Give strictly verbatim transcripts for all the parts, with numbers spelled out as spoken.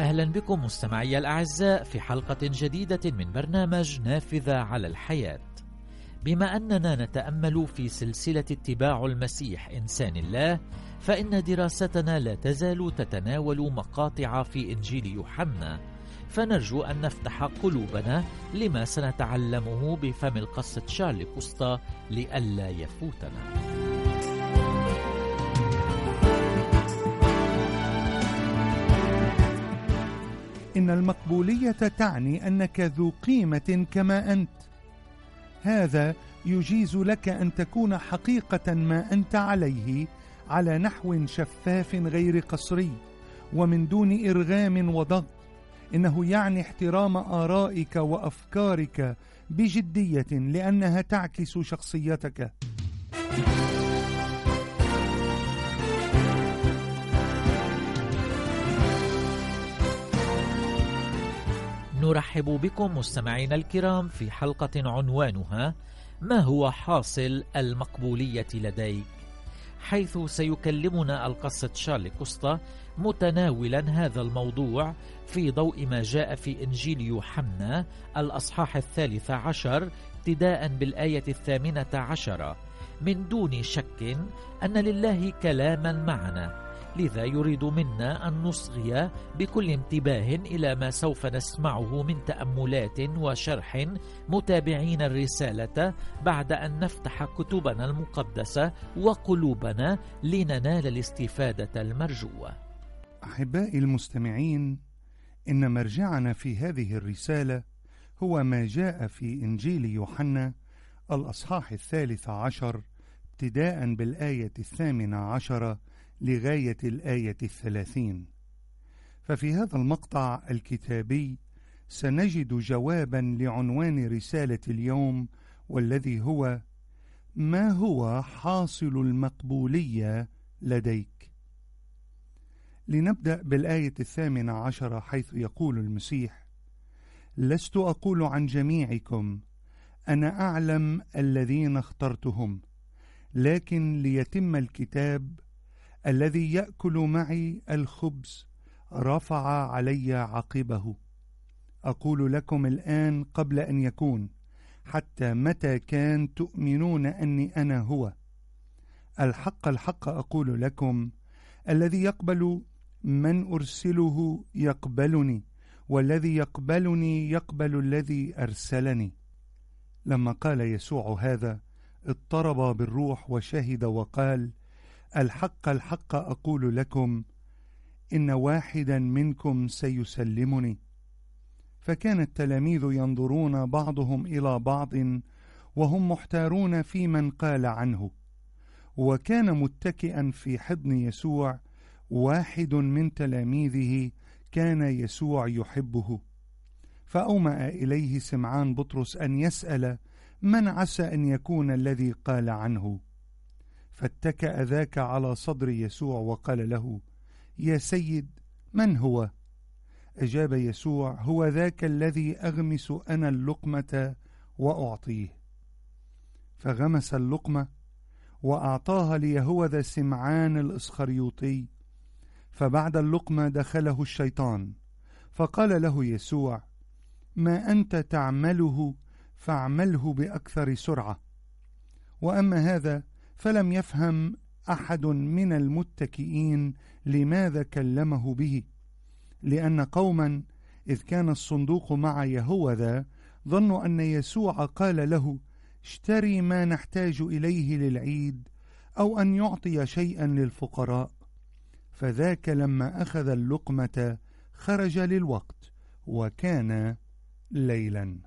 أهلا بكم مستمعي الأعزاء في حلقة جديدة من برنامج نافذة على الحياة. بما أننا نتأمل في سلسلة اتباع المسيح إنسان الله، فإن دراستنا لا تزال تتناول مقاطع في إنجيل يوحنا، فنرجو أن نفتح قلوبنا لما سنتعلمه بفم القس تشارلي كوستا لئلا يفوتنا. إن المقبولية تعني أنك ذو قيمة كما أنت. هذا يجيز لك أن تكون حقيقة ما أنت عليه على نحو شفاف غير قصري ومن دون إرغام وضغط. إنه يعني احترام آرائك وأفكارك بجدية لأنها تعكس شخصيتك. نرحب بكم مستمعينا الكرام في حلقة عنوانها ما هو حاصل المقبولية لديك، حيث سيكلمنا القس تشارلي كوستا متناولا هذا الموضوع في ضوء ما جاء في إنجيل يوحنا الأصحاح الثالث عشر ابتداء بالآية الثامنة عشرة، من دون شك أن لله كلاما معنا، لذا يريد منا أن نصغي بكل انتباه إلى ما سوف نسمعه من تأملات وشرح متابعين الرسالة بعد أن نفتح كتبنا المقدسة وقلوبنا لننال الاستفادة المرجوة. أحبائي المستمعين، إن مرجعنا في هذه الرسالة هو ما جاء في إنجيل يوحنا الأصحاح الثالث عشر ابتداء بالآية الثامنة عشرة لغاية الآية الثلاثين. ففي هذا المقطع الكتابي سنجد جوابا لعنوان رسالة اليوم، والذي هو ما هو حاصل المقبولية لديك. لنبدأ بالآية الثامنة عشرة، حيث يقول المسيح: لست أقول عن جميعكم أنا أعلم الذين اخترتهم، لكن ليتم الكتاب الذي يأكل معي الخبز رفع علي عقبه. أقول لكم الآن قبل أن يكون، حتى متى كان تؤمنون أني أنا هو. الحق الحق أقول لكم، الذي يقبل من أرسله يقبلني، والذي يقبلني يقبل الذي أرسلني. لما قال يسوع هذا اضطرب بالروح وشهد وقال: الحق الحق أقول لكم، إن واحدا منكم سيسلمني. فكان التلاميذ ينظرون بعضهم إلى بعض وهم محتارون في من قال عنه. وكان متكئا في حضن يسوع واحد من تلاميذه كان يسوع يحبه، فأومأ إليه سمعان بطرس أن يسأل من عسى أن يكون الذي قال عنه. فاتكأ ذاك على صدر يسوع وقال له: يا سيد، من هو؟ أجاب يسوع: هو ذاك الذي أغمس أنا اللقمة وأعطيه. فغمس اللقمة وأعطاها ليهوذا سمعان الإسخريوطي. فبعد اللقمة دخله الشيطان، فقال له يسوع: ما أنت تعمله فاعمله بأكثر سرعة. وأما هذا فلم يفهم أحد من المتكئين لماذا كلمه به، لأن قوما إذ كان الصندوق مع يهوذا ظنوا أن يسوع قال له: اشتري ما نحتاج إليه للعيد، أو أن يعطي شيئا للفقراء. فذاك لما أخذ اللقمة خرج للوقت، وكان ليلا.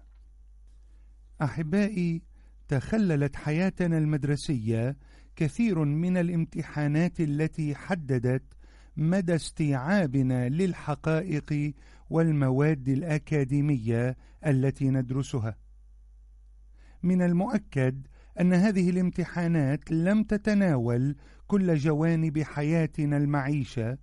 أحبائي، تخللت حياتنا المدرسية كثير من الامتحانات التي حددت مدى استيعابنا للحقائق والمواد الأكاديمية التي ندرسها. من المؤكد أن هذه الامتحانات لم تتناول كل جوانب حياتنا المعيشة،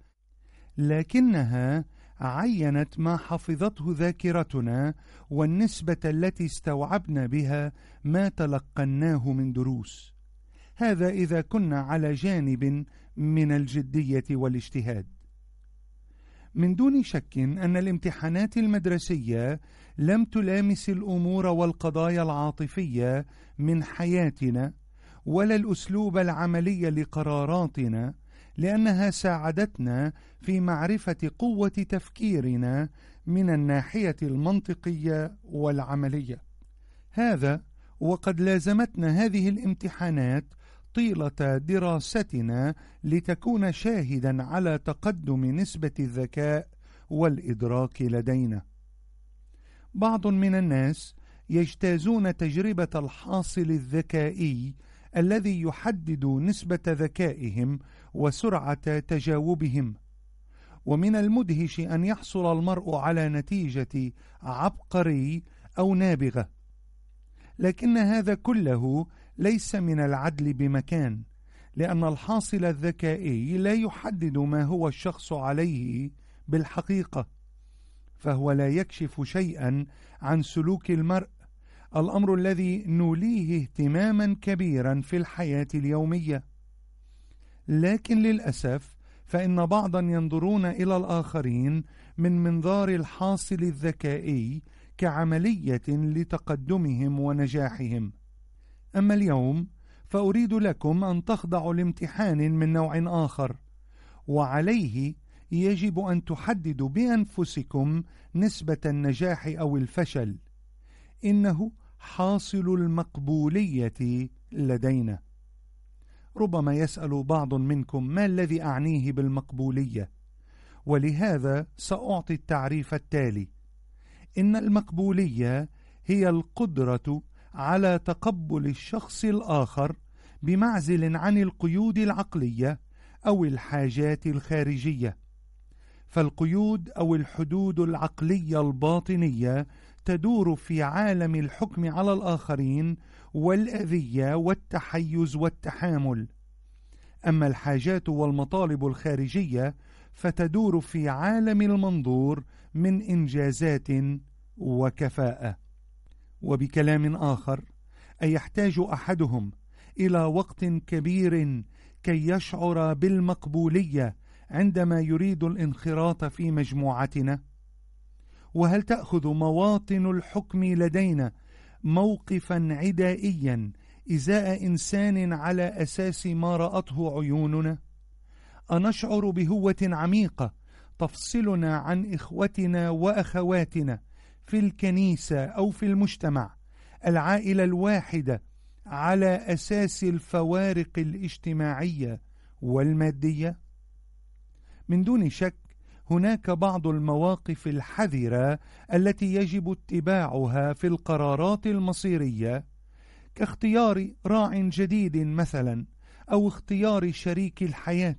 لكنها عينت ما حفظته ذاكرتنا والنسبة التي استوعبنا بها ما تلقناه من دروس. هذا إذا كنا على جانب من الجدية والاجتهاد. من دون شك أن الامتحانات المدرسية لم تلامس الأمور والقضايا العاطفية من حياتنا ولا الأسلوب العملي لقراراتنا، لأنها ساعدتنا في معرفة قوة تفكيرنا من الناحية المنطقية والعملية. هذا وقد لازمتنا هذه الامتحانات طيلة دراستنا لتكون شاهدا على تقدم نسبة الذكاء والإدراك لدينا. بعض من الناس يجتازون تجربة الحاصل الذكائي الذي يحدد نسبة ذكائهم وسرعة تجاوبهم، ومن المدهش أن يحصل المرء على نتيجة عبقري أو نابغة، لكن هذا كله ليس من العدل بمكان، لأن الحاصل الذكائي لا يحدد ما هو الشخص عليه بالحقيقة، فهو لا يكشف شيئا عن سلوك المرء، الأمر الذي نوليه اهتماما كبيرا في الحياة اليومية. لكن للأسف فإن بعضا ينظرون إلى الآخرين من منظار الحاصل الذكائي كعملية لتقدمهم ونجاحهم. أما اليوم فأريد لكم أن تخضعوا لامتحان من نوع آخر، وعليه يجب أن تحددوا بأنفسكم نسبة النجاح أو الفشل. إنه حاصل المقبولية لدينا. ربما يسأل بعض منكم ما الذي أعنيه بالمقبولية، ولهذا سأعطي التعريف التالي: إن المقبولية هي القدرة على تقبل الشخص الآخر بمعزل عن القيود العقلية أو الحاجات الخارجية. فالقيود أو الحدود العقلية الباطنية تدور في عالم الحكم على الآخرين والأذية والتحيز والتحامل، أما الحاجات والمطالب الخارجية فتدور في عالم المنظور من إنجازات وكفاءة. وبكلام آخر، أي يحتاج أحدهم إلى وقت كبير كي يشعر بالمقبولية عندما يريد الانخراط في مجموعتنا؟ وهل تأخذ مواطن الحكم لدينا موقفا عدائيا إزاء إنسان على أساس ما رأته عيوننا؟ أنشعر بهوة عميقة تفصلنا عن إخوتنا وأخواتنا في الكنيسة أو في المجتمع، العائلة الواحدة، على أساس الفوارق الاجتماعية والمادية؟ من دون شك هناك بعض المواقف الحذرة التي يجب اتباعها في القرارات المصيرية، كاختيار راع جديد مثلا، أو اختيار شريك الحياة.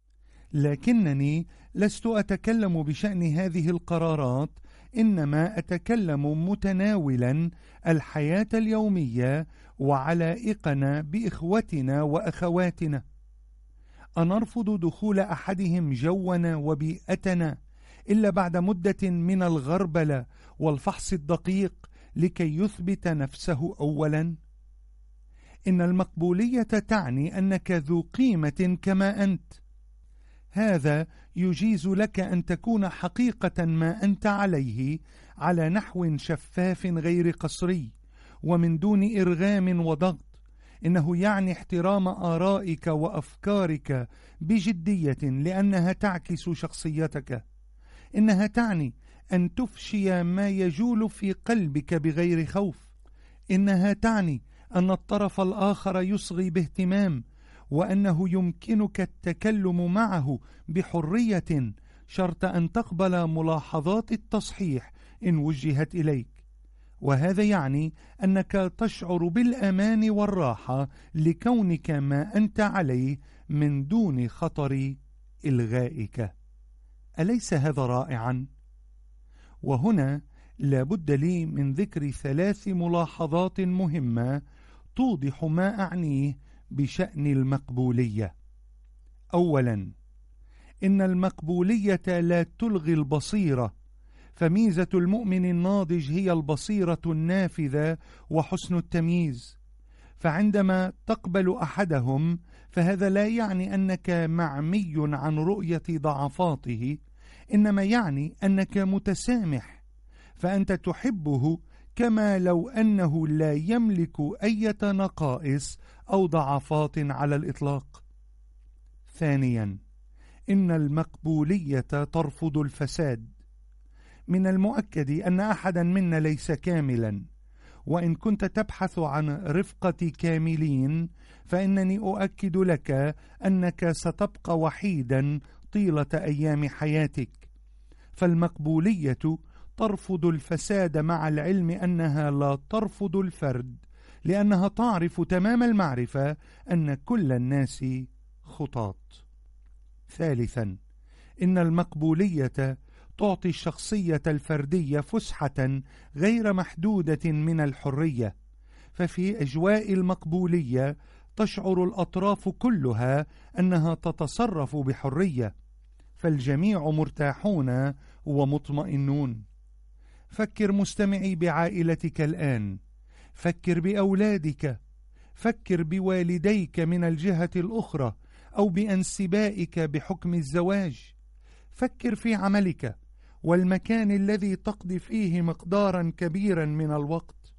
لكنني لست أتكلم بشأن هذه القرارات، إنما أتكلم متناولا الحياة اليومية وعلائقنا بإخوتنا وأخواتنا. أنرفض دخول أحدهم جونا وبيئتنا إلا بعد مدة من الغربلة والفحص الدقيق لكي يثبت نفسه أولا. إن المقبولية تعني أنك ذو قيمة كما أنت. هذا يجيز لك أن تكون حقيقة ما أنت عليه على نحو شفاف غير قصري ومن دون إرغام وضغط. إنه يعني احترام آرائك وأفكارك بجدية لأنها تعكس شخصيتك. إنها تعني أن تفشي ما يجول في قلبك بغير خوف. إنها تعني أن الطرف الآخر يصغي باهتمام، وأنه يمكنك التكلم معه بحرية شرط أن تقبل ملاحظات التصحيح إن وجهت إليك. وهذا يعني أنك تشعر بالأمان والراحة لكونك ما أنت عليه من دون خطر إلغائك. أليس هذا رائعا؟ وهنا لابد لي من ذكر ثلاث ملاحظات مهمة توضح ما أعنيه بشأن المقبولية. أولا، إن المقبولية لا تلغي البصيرة، فميزة المؤمن الناضج هي البصيرة النافذة وحسن التمييز. فعندما تقبل أحدهم فهذا لا يعني أنك معمي عن رؤية ضعفاته، إنما يعني أنك متسامح، فأنت تحبه كما لو أنه لا يملك أي نقائص أو ضعفات على الإطلاق. ثانيا، إن المقبولية ترفض الفساد. من المؤكد أن أحدا منا ليس كاملا، وإن كنت تبحث عن رفقة كاملين فإنني أؤكد لك أنك ستبقى وحيدا طيلة أيام حياتك. فالمقبولية ترفض الفساد، مع العلم أنها لا ترفض الفرد، لأنها تعرف تمام المعرفة أن كل الناس خطاة. ثالثا، إن المقبولية تعطي الشخصية الفردية فسحة غير محدودة من الحرية، ففي أجواء المقبولية تشعر الأطراف كلها أنها تتصرف بحرية، فالجميع مرتاحون ومطمئنون. فكر مستمعي بعائلتك الآن، فكر بأولادك، فكر بوالديك من الجهة الأخرى أو بأنسبائك بحكم الزواج. فكر في عملك والمكان الذي تقضي فيه مقدارا كبيرا من الوقت.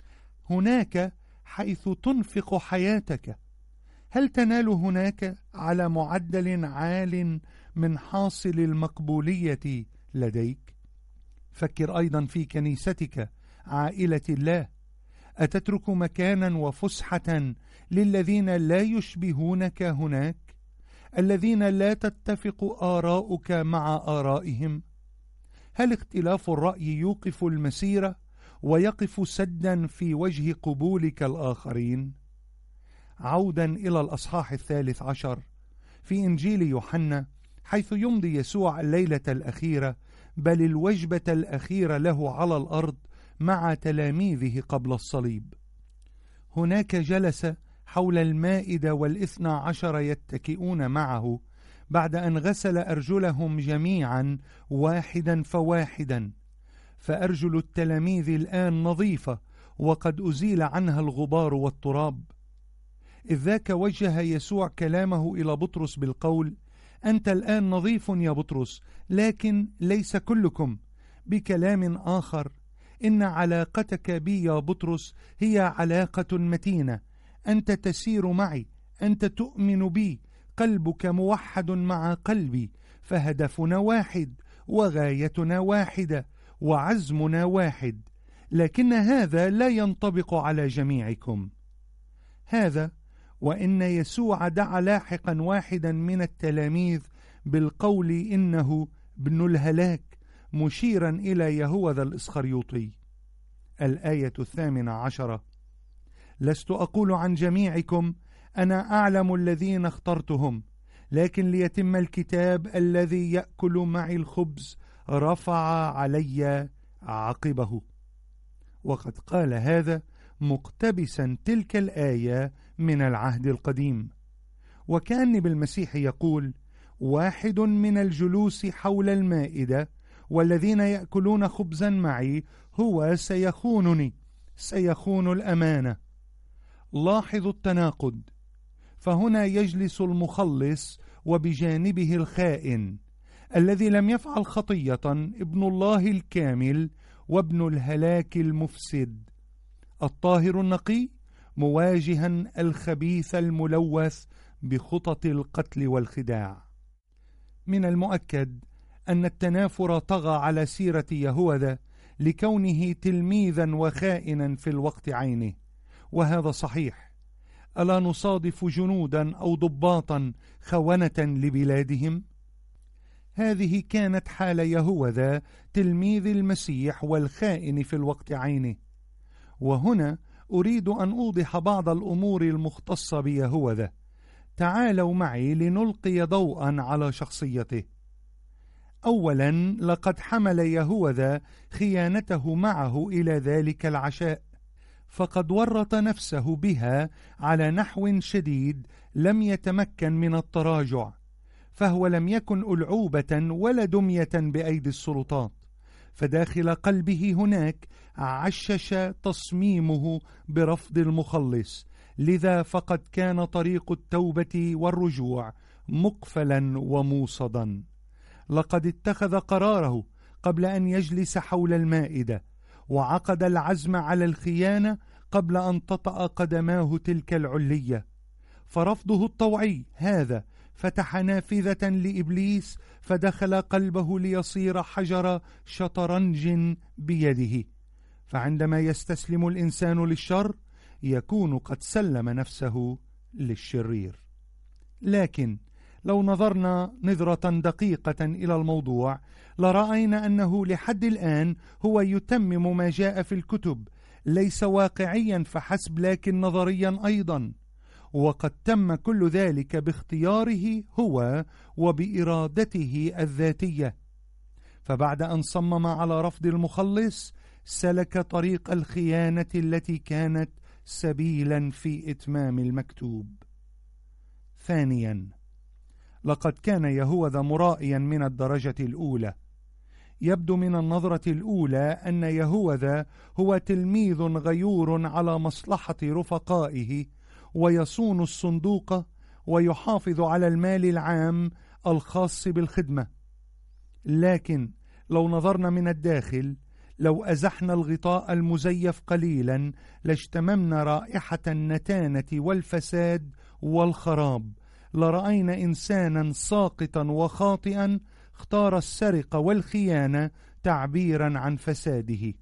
هناك حيث تنفق حياتك، هل تنال هناك على معدل عال من حاصل المقبولية لديك؟ فكر أيضا في كنيستك، عائلة الله، أتترك مكانا وفسحة للذين لا يشبهونك هناك، الذين لا تتفق آراؤك مع آرائهم؟ هل اختلاف الرأي يوقف المسيرة ويقف سدا في وجه قبولك الآخرين؟ عودا إلى الأصحاح الثالث عشر في إنجيل يوحنا، حيث يمضي يسوع الليلة الأخيرة بل الوجبة الأخيرة له على الأرض مع تلاميذه قبل الصليب. هناك جلس حول المائدة والاثنى عشر يتكئون معه بعد أن غسل أرجلهم جميعا واحدا فواحدا، فأرجل التلاميذ الآن نظيفة وقد أزيل عنها الغبار والتراب. إذ ذاك وجه يسوع كلامه إلى بطرس بالقول: أنت الآن نظيف يا بطرس، لكن ليس كلكم. بكلام آخر، إن علاقتك بي يا بطرس هي علاقة متينة، أنت تسير معي، أنت تؤمن بي، قلبك موحد مع قلبي، فهدفنا واحد وغايتنا واحدة وعزمنا واحد، لكن هذا لا ينطبق على جميعكم. هذا وإن يسوع دعا لاحقا واحدا من التلاميذ بالقول إنه ابن الهلاك، مشيرا إلى يهوذا الإسخريوطي. الآية الثامنة عشرة: لست أقول عن جميعكم، أنا أعلم الذين اخترتهم، لكن ليتم الكتاب: الذي يأكل معي الخبز رفع علي عقبه. وقد قال هذا مقتبسا تلك الآية من العهد القديم، وكأن بالمسيح يقول: واحد من الجلوس حول المائدة والذين يأكلون خبزا معي هو سيخونني، سيخون الأمانة. لاحظوا التناقض، فهنا يجلس المخلص وبجانبه الخائن الذي لم يفعل خطية، ابن الله الكامل وابن الهلاك المفسد، الطاهر النقي مواجها الخبيث الملوث بخطط القتل والخداع. من المؤكد أن التنافر طغى على سيرة يهوذا لكونه تلميذا وخائنا في الوقت عينه، وهذا صحيح. ألا نصادف جنودا أو ضباطا خونة لبلادهم؟ هذه كانت حال يهوذا تلميذ المسيح والخائن في الوقت عينه. وهنا أريد أن أوضح بعض الأمور المختصة بيهوذا. تعالوا معي لنلقي ضوءا على شخصيته. أولا، لقد حمل يهوذا خيانته معه إلى ذلك العشاء، فقد ورط نفسه بها على نحو شديد لم يتمكن من التراجع، فهو لم يكن ألعوبة ولا دمية بأيدي السلطات، فداخل قلبه هناك عشش تصميمه برفض المخلص، لذا فقد كان طريق التوبة والرجوع مقفلا وموصدا. لقد اتخذ قراره قبل أن يجلس حول المائدة، وعقد العزم على الخيانة قبل أن تطأ قدماه تلك العلية. فرفضه الطوعي هذا فتح نافذة لإبليس، فدخل قلبه ليصير حجر شطرنج بيده. فعندما يستسلم الإنسان للشر يكون قد سلم نفسه للشرير. لكن لو نظرنا نظرة دقيقة إلى الموضوع لرأينا أنه لحد الآن هو يتمم ما جاء في الكتب، ليس واقعيا فحسب لكن نظريا أيضا، وقد تم كل ذلك باختياره هو وبإرادته الذاتية. فبعد أن صمم على رفض المخلص سلك طريق الخيانة التي كانت سبيلا في إتمام المكتوب. ثانيا، لقد كان يهوذا مرائيا من الدرجة الأولى. يبدو من النظرة الأولى أن يهوذا هو تلميذ غيور على مصلحة رفقائه، ويصون الصندوق ويحافظ على المال العام الخاص بالخدمة. لكن لو نظرنا من الداخل، لو أزحنا الغطاء المزيف قليلا لاجتممنا رائحة النتانة والفساد والخراب، لرأينا إنسانا ساقطا وخاطئا اختار السرقة والخيانة تعبيرا عن فساده.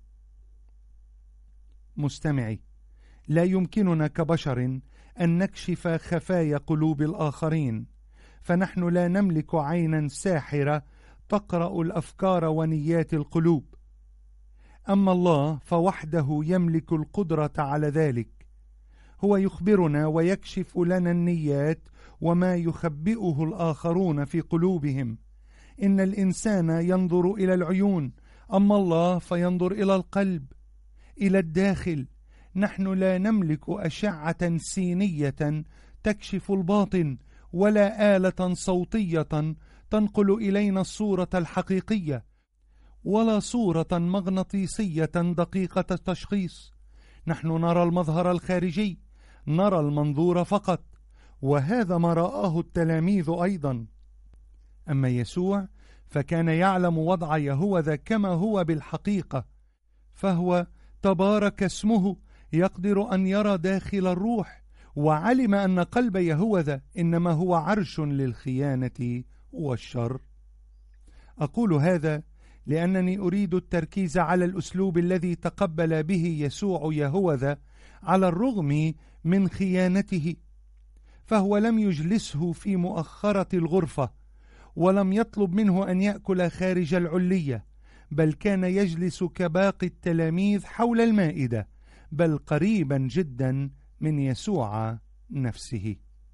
مستمعي، لا يمكننا كبشر أن نكشف خفايا قلوب الآخرين، فنحن لا نملك عينا ساحرة تقرأ الأفكار ونيات القلوب. أما الله فوحده يملك القدرة على ذلك. هو يخبرنا ويكشف لنا النيات وما يخبئه الآخرون في قلوبهم. إن الإنسان ينظر إلى العيون، أما الله فينظر إلى القلب، إلى الداخل. نحن لا نملك أشعة سينية تكشف الباطن، ولا آلة صوتية تنقل إلينا الصورة الحقيقية، ولا صورة مغناطيسية دقيقة التشخيص. نحن نرى المظهر الخارجي، نرى المنظور فقط، وهذا ما رآه التلاميذ أيضا. أما يسوع فكان يعلم وضع يهوذا كما هو بالحقيقة، فهو تبارك اسمه يقدر أن يرى داخل الروح، وعلم أن قلب يهوذا إنما هو عرش للخيانة والشر. أقول هذا لأنني أريد التركيز على الأسلوب الذي تقبل به يسوع يهوذا على الرغم من خيانته. فهو لم يجلسه في مؤخرة الغرفة، ولم يطلب منه أن يأكل خارج العلية، بل كان يجلس كباقي التلاميذ حول المائدة، بل قريبا جدا من يسوع نفسه.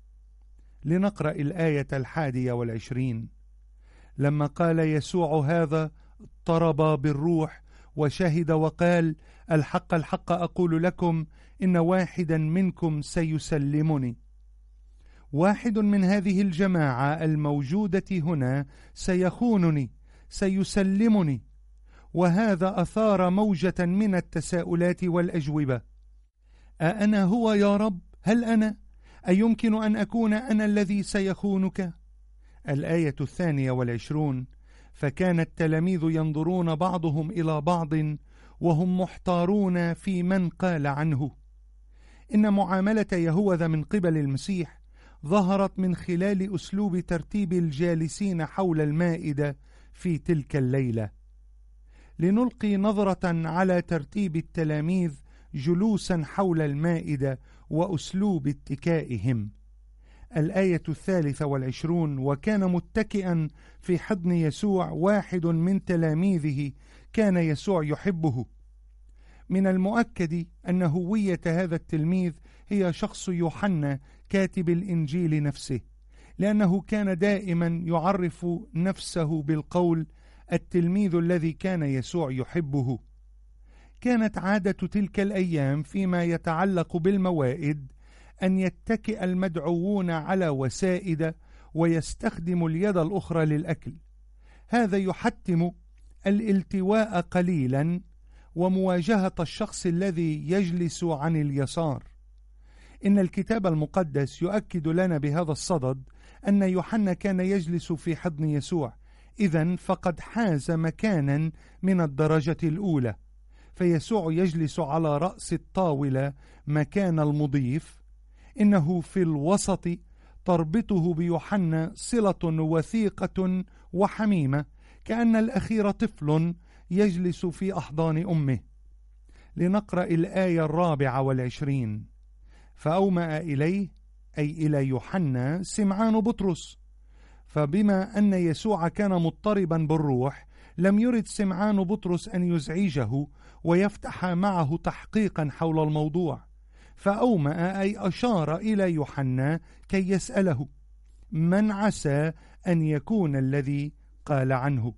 لنقرأ الآية الحادية والعشرين. لما قال يسوع هذا اضطرب بالروح وشهد وقال: الحق الحق أقول لكم إن واحدا منكم سيسلمني. واحد من هذه الجماعة الموجودة هنا سيخونني، سيسلمني. وهذا أثار موجة من التساؤلات والأجوبة. أأنا هو يا رب؟ هل أنا؟ أيمكن أن أكون أنا الذي سيخونك؟ الآية الثانية والعشرون. فكان التلاميذ ينظرون بعضهم إلى بعض وهم محتارون في من قال عنه. إن معاملة يهوذا من قبل المسيح ظهرت من خلال أسلوب ترتيب الجالسين حول المائدة في تلك الليلة. لنلقي نظرة على ترتيب التلاميذ جلوسا حول المائدة وأسلوب اتكائهم. الآية الثالثة والعشرون. وكان متكئا في حضن يسوع واحد من تلاميذه كان يسوع يحبه. من المؤكد أن هوية هذا التلميذ هي شخص يوحنا كاتب الإنجيل نفسه، لأنه كان دائما يعرف نفسه بالقول: التلميذ الذي كان يسوع يحبه. كانت عادة تلك الأيام فيما يتعلق بالموائد أن يتكئ المدعوون على وسائد ويستخدم اليد الأخرى للأكل. هذا يحتم الالتواء قليلا ومواجهة الشخص الذي يجلس عن اليسار. إن الكتاب المقدس يؤكد لنا بهذا الصدد أن يوحنا كان يجلس في حضن يسوع، إذن فقد حاز مكانا من الدرجة الأولى، فيسوع يجلس على رأس الطاولة مكان المضيف. إنه في الوسط تربطه بيوحنا صلة وثيقة وحميمة، كأن الأخير طفل يجلس في أحضان أمه. لنقرأ الآية الرابعة والعشرين: فأومأ إليه، أي إلى يوحنا، سمعان بطرس. فبما أن يسوع كان مضطربا بالروح، لم يرد سمعان بطرس أن يزعجه ويفتح معه تحقيقا حول الموضوع، فأومأ أي أشار إلى يوحنا كي يسأله: من عسى أن يكون الذي قال عنه؟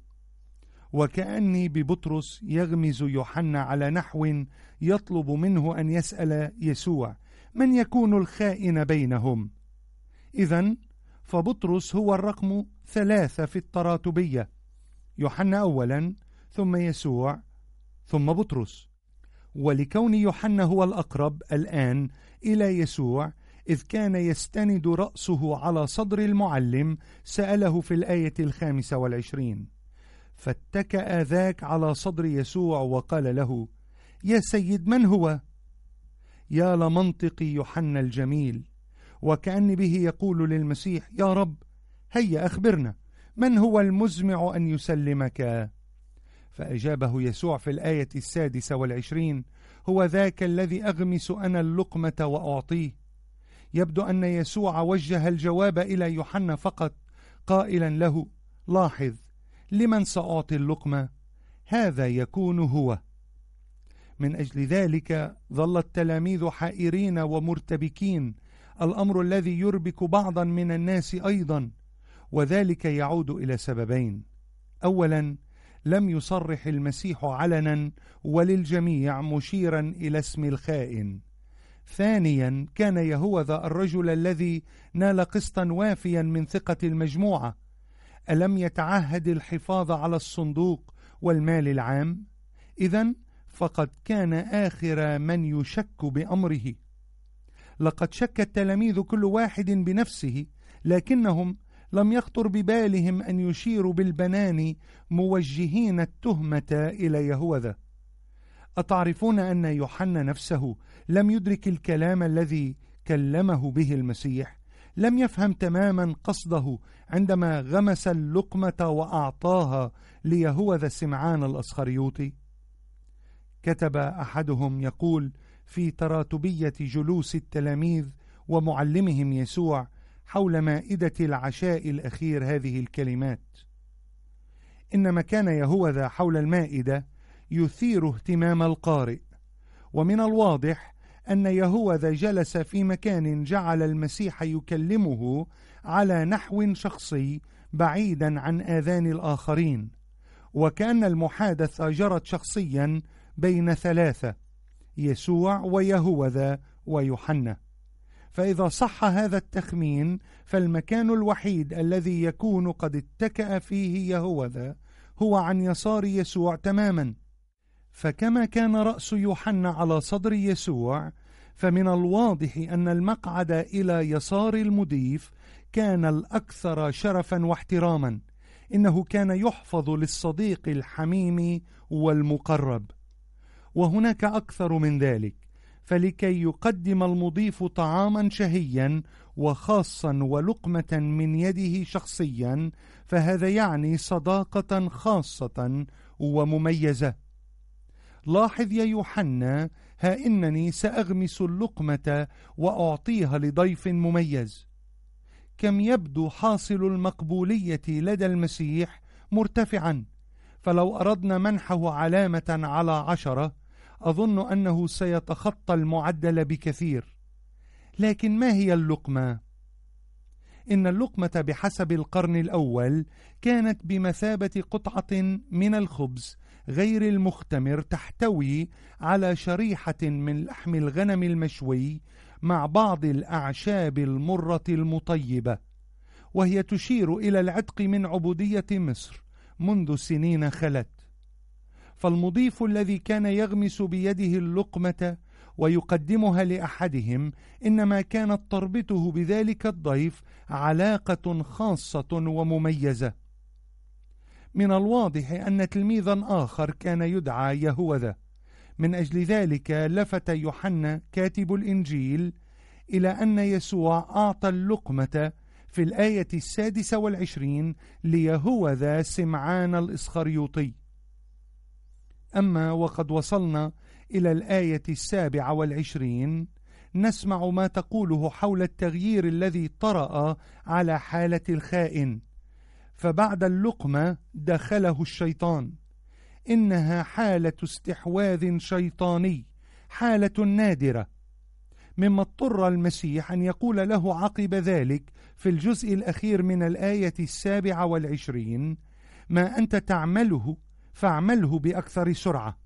وكأني ببطرس يغمز يوحنا على نحو يطلب منه أن يسأل يسوع: من يكون الخائن بينهم؟ إذن فبطرس هو الرقم ثلاثة في التراتبية، يوحنا أولا، ثم يسوع، ثم بطرس. ولكون يوحنا هو الأقرب الآن إلى يسوع، إذ كان يستند رأسه على صدر المعلم، سأله في الآية الخامسة والعشرين: فاتكأ ذاك على صدر يسوع وقال له: يا سيد، من هو؟ يا لمنطق يوحنا الجميل، وكأن به يقول للمسيح: يا رب، هيا أخبرنا، من هو المزمع أن يسلمك؟ فأجابه يسوع في الآية السادسة والعشرين: هو ذاك الذي أغمس أنا اللقمة وأعطيه. يبدو أن يسوع وجه الجواب إلى يوحنا فقط، قائلا له: لاحظ، لمن سأعطي اللقمة؟ هذا يكون هو. من أجل ذلك ظل التلاميذ حائرين ومرتبكين، الأمر الذي يربك بعضا من الناس أيضا، وذلك يعود إلى سببين: أولا، لم يصرح المسيح علنا وللجميع مشيرا إلى اسم الخائن. ثانيا، كان يهوذا الرجل الذي نال قسطا وافيا من ثقة المجموعة، ألم يتعهد الحفاظ على الصندوق والمال العام؟ إذن فقد كان آخر من يشك بأمره. لقد شك التلاميذ كل واحد بنفسه، لكنهم لم يخطر ببالهم أن يشيروا بالبنان موجهين التهمة إلى يهوذا. أتعرفون أن يوحنا نفسه لم يدرك الكلام الذي كلمه به المسيح؟ لم يفهم تماما قصده عندما غمس اللقمة وأعطاها ليهوذا سمعان الأسخريوطي. كتب أحدهم يقول في تراتبية جلوس التلاميذ ومعلمهم يسوع حول مائدة العشاء الأخير هذه الكلمات: إن مكان يهوذا حول المائدة يثير اهتمام القارئ، ومن الواضح أن يهوذا جلس في مكان جعل المسيح يكلمه على نحو شخصي بعيدا عن آذان الآخرين، وكأن المحادثة جرت شخصيا بين ثلاثة: يسوع ويهوذا ويوحنا. فإذا صح هذا التخمين، فالمكان الوحيد الذي يكون قد اتكأ فيه يهوذا هو عن يسار يسوع تماما. فكما كان رأس يوحنا على صدر يسوع، فمن الواضح أن المقعد إلى يسار المضيف كان الأكثر شرفا واحتراما. إنه كان يحفظ للصديق الحميم والمقرب. وهناك أكثر من ذلك، فلكي يقدم المضيف طعاما شهيا وخاصا ولقمة من يده شخصيا، فهذا يعني صداقة خاصة ومميزة. لاحظ يا يوحنا، ها إنني سأغمس اللقمة وأعطيها لضيف مميز. كم يبدو حاصل المقبولية لدى المسيح مرتفعا، فلو أردنا منحه علامة على عشرة أظن أنه سيتخطى المعدل بكثير. لكن ما هي اللقمة؟ إن اللقمة بحسب القرن الأول كانت بمثابة قطعة من الخبز غير المختمر تحتوي على شريحة من لحم الغنم المشوي مع بعض الأعشاب المرة المطيبة، وهي تشير إلى العتق من عبودية مصر منذ سنين خلت. فالمضيف الذي كان يغمس بيده اللقمة ويقدمها لأحدهم إنما كانت تربطه بذلك الضيف علاقة خاصة ومميزة. من الواضح أن تلميذا آخر كان يدعى يهوذا. من أجل ذلك لفت يوحنا كاتب الإنجيل إلى أن يسوع أعطى اللقمة في الآية السادسة والعشرين ليهوذا سمعان الإسخريوطي. أما وقد وصلنا إلى الآية السابعة والعشرين نسمع ما تقوله حول التغيير الذي طرأ على حالة الخائن. فبعد اللقمة دخله الشيطان. إنها حالة استحواذ شيطاني، حالة نادرة، مما اضطر المسيح أن يقول له عقب ذلك في الجزء الأخير من الآية السابعة والعشرين: ما أنت تعمله فاعمله بأكثر سرعة.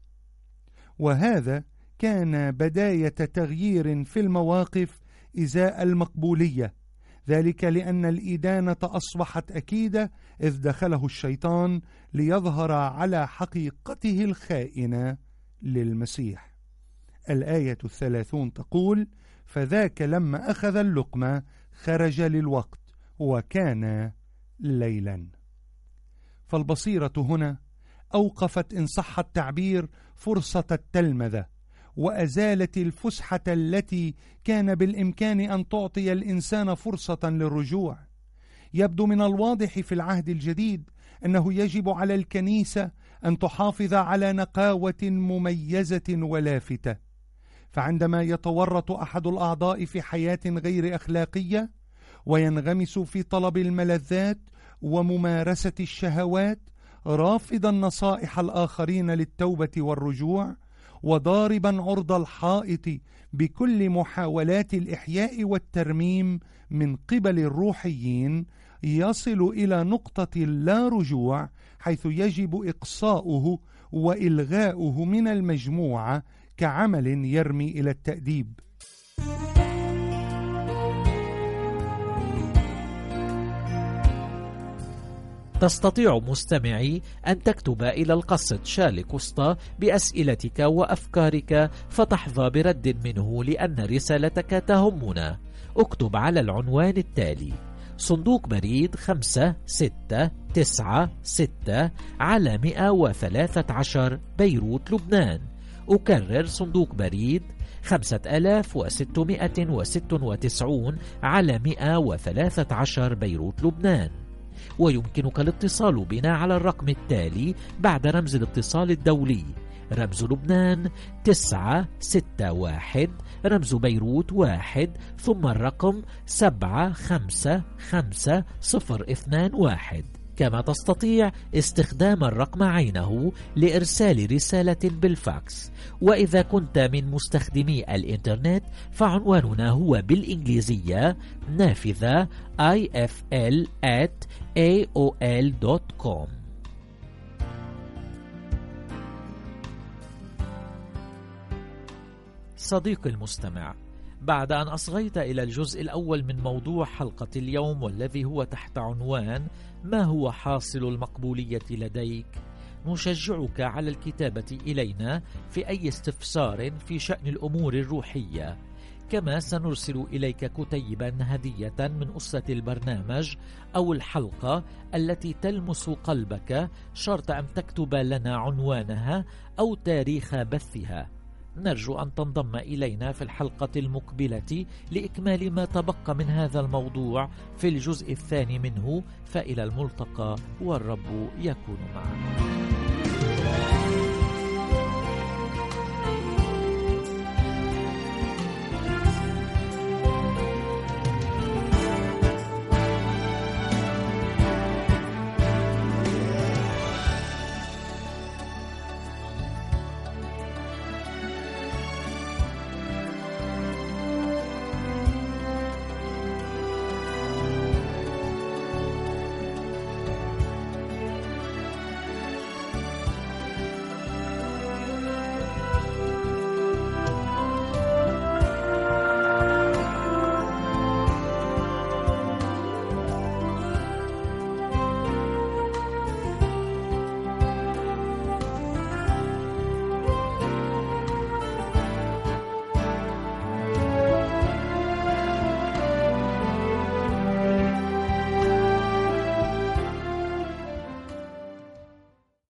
وهذا كان بداية تغيير في المواقف إزاء المقبولية، ذلك لأن الإدانة أصبحت أكيدة إذ دخله الشيطان ليظهر على حقيقته الخائنة للمسيح. الآية الثلاثون تقول: فذاك لما أخذ اللقمة خرج للوقت وكان ليلا. فالبصيرة هنا أوقفت إن صح التعبير فرصة التلمذة، وأزالت الفسحة التي كان بالإمكان أن تعطي الإنسان فرصة للرجوع. يبدو من الواضح في العهد الجديد أنه يجب على الكنيسة أن تحافظ على نقاوة مميزة ولافتة، فعندما يتورط أحد الأعضاء في حياة غير أخلاقية وينغمس في طلب الملذات وممارسة الشهوات، رافضا نصائح الآخرين للتوبة والرجوع، وضاربا عرض الحائط بكل محاولات الإحياء والترميم من قبل الروحيين، يصل إلى نقطة لا رجوع، حيث يجب إقصاؤه وإلغاؤه من المجموعة كعمل يرمي إلى التأديب. تستطيع مستمعي أن تكتب إلى القصد شالك وسطى بأسئلتك وأفكارك فتحظى برد منه، لأن رسالتك تهمنا. اكتب على العنوان التالي: صندوق بريد خمسة ستة تسعة ستة على مئة وثلاثة عشر بيروت لبنان. أكرر: صندوق بريد خمسة آلاف وستمائة وستة وتسعين على مئة وثلاثة عشر بيروت لبنان. ويمكنك الاتصال بنا على الرقم التالي بعد رمز الاتصال الدولي: رمز لبنان تسعة ستة واحد، رمز بيروت واحد، ثم الرقم سبعة خمسة خمسة صفر اثنان واحد. كما تستطيع استخدام الرقم عينه لإرسال رسالة بالفاكس. وإذا كنت من مستخدمي الإنترنت فعنواننا هو بالإنجليزية نافذة آي إف إل آت إيه أو إل دوت كوم. صديقي المستمع، بعد أن أصغيت إلى الجزء الأول من موضوع حلقة اليوم، والذي هو تحت عنوان ما هو حاصل المقبولية لديك، نشجعك على الكتابة إلينا في أي استفسار في شأن الأمور الروحية. كما سنرسل إليك كتيبا هدية من أسرة البرنامج أو الحلقة التي تلمس قلبك، شرط أن تكتب لنا عنوانها أو تاريخ بثها. نرجو أن تنضم إلينا في الحلقة المقبلة لإكمال ما تبقى من هذا الموضوع في الجزء الثاني منه. فإلى الملتقى والرب يكون معنا.